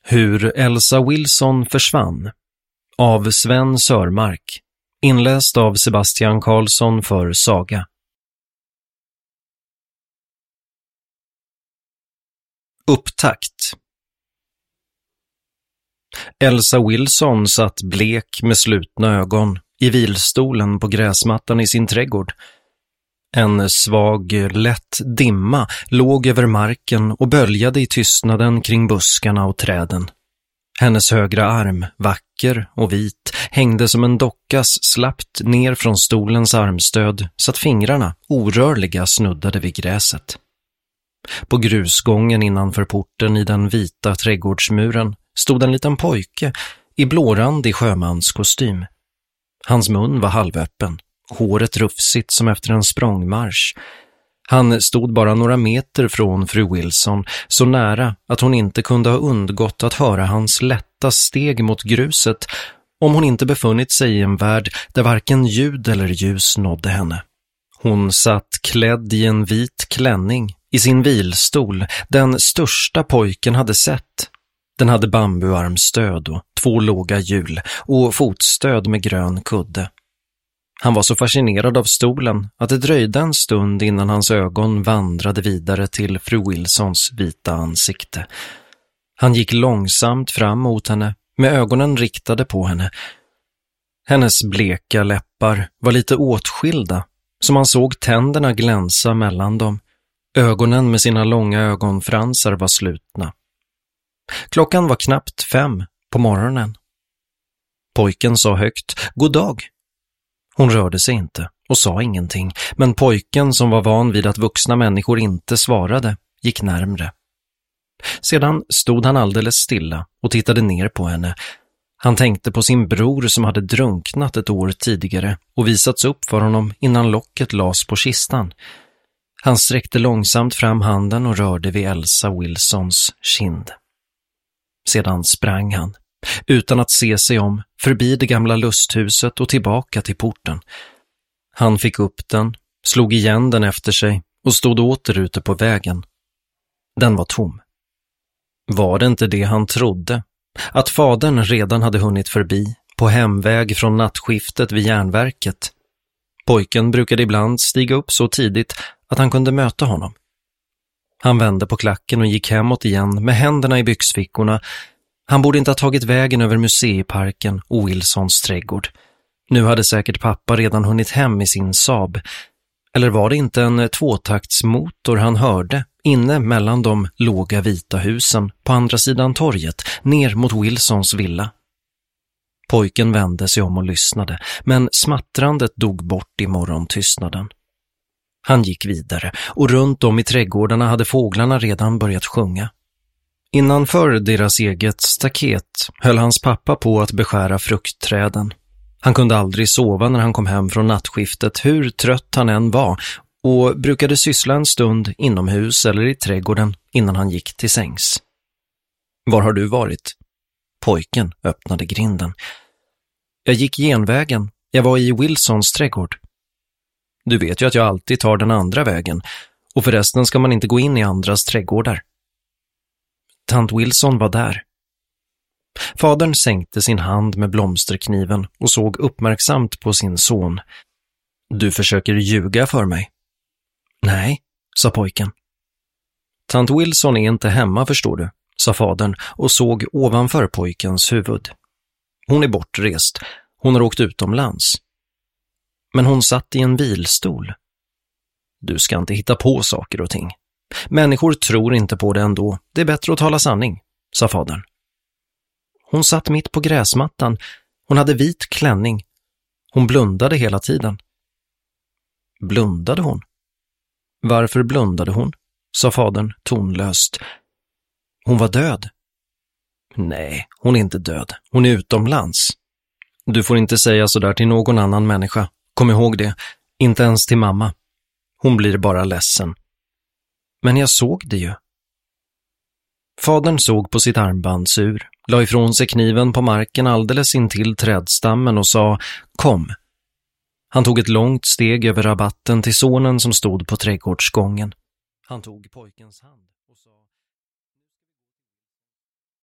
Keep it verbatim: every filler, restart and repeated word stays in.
Hur Elsa Wilson försvann av Sven Sörmark, inläst av Sebastian Karlsson för Saga. Upptakt. Elsa Wilson satt blek med slutna ögon i vilstolen på gräsmattan i sin trädgård. En svag, lätt dimma låg över marken och böljade i tystnaden kring buskarna och träden. Hennes högra arm, vacker och vit, hängde som en dockas slappt ner från stolens armstöd så att fingrarna, orörliga, snuddade vid gräset. På grusgången innanför porten i den vita trädgårdsmuren stod en liten pojke i blårandig sjömanskostym. Hans mun var halvöppen, håret rufsigt som efter en språngmarsch. Han stod bara några meter från fru Wilson, så nära att hon inte kunde ha undgått att höra hans lätta steg mot gruset om hon inte befunnit sig i en värld där varken ljud eller ljus nådde henne. Hon satt klädd i en vit klänning i sin vilstol, den största pojken hade sett. Den hade bambuarmstöd och två låga hjul och fotstöd med grön kudde. Han var så fascinerad av stolen att det dröjde en stund innan hans ögon vandrade vidare till fru Wilsons vita ansikte. Han gick långsamt fram mot henne, med ögonen riktade på henne. Hennes bleka läppar var lite åtskilda, som man såg tänderna glänsa mellan dem. Ögonen med sina långa ögonfransar var slutna. Klockan var knappt fem på morgonen. Pojken sa högt, god dag. Hon rörde sig inte och sa ingenting, men pojken som var van vid att vuxna människor inte svarade gick närmre. Sedan stod han alldeles stilla och tittade ner på henne. Han tänkte på sin bror som hade drunknat ett år tidigare och visats upp för honom innan locket lades på kistan. Han sträckte långsamt fram handen och rörde vid Elsa Wilsons kind. Sedan sprang han, utan att se sig om, förbi det gamla lusthuset och tillbaka till porten. Han fick upp den, slog igen den efter sig och stod åter ute på vägen. Den var tom. Var det inte det han trodde? Att fadern redan hade hunnit förbi, på hemväg från nattskiftet vid järnverket. Pojken brukade ibland stiga upp så tidigt att han kunde möta honom. Han vände på klacken och gick hemåt igen med händerna i byxfickorna. Han borde inte ha tagit vägen över museiparken och Wilsons trädgård. Nu hade säkert pappa redan hunnit hem i sin Saab. Eller var det inte en tvåtaktsmotor han hörde inne mellan de låga vita husen på andra sidan torget ner mot Wilsons villa? Pojken vände sig om och lyssnade, men smattrandet dog bort i morgontystnaden. Han gick vidare och runt om i trädgårdarna hade fåglarna redan börjat sjunga. Innanför deras eget staket höll hans pappa på att beskära fruktträden. Han kunde aldrig sova när han kom hem från nattskiftet, hur trött han än var, och brukade syssla en stund inomhus eller i trädgården innan han gick till sängs. Var har du varit? Pojken öppnade grinden. Jag gick genvägen. Jag var i Wilsons trädgård. Du vet ju att jag alltid tar den andra vägen, och förresten ska man inte gå in i andras trädgårdar. Tant Wilson var där. Fadern sänkte sin hand med blomsterkniven och såg uppmärksamt på sin son. Du försöker ljuga för mig. Nej, sa pojken. Tant Wilson är inte hemma, förstår du, sa fadern och såg ovanför pojkens huvud. Hon är bortrest. Hon har åkt utomlands. Men hon satt i en vilstol. Du ska inte hitta på saker och ting. Människor tror inte på det ändå. Det är bättre att tala sanning, sa fadern. Hon satt mitt på gräsmattan. Hon hade vit klänning. Hon blundade hela tiden. Blundade hon? Varför blundade hon? Sa fadern tonlöst. Hon var död. Nej, hon är inte död. Hon är utomlands. Du får inte säga så där till någon annan människa. Kom ihåg det. Inte ens till mamma. Hon blir bara ledsen. Men jag såg det ju. Fadern såg på sitt armbandsur, la ifrån sig kniven på marken alldeles intill trädstammen och sa, kom. Han tog ett långt steg över rabatten till sonen som stod på trädgårdsgången. Han tog pojkens hand.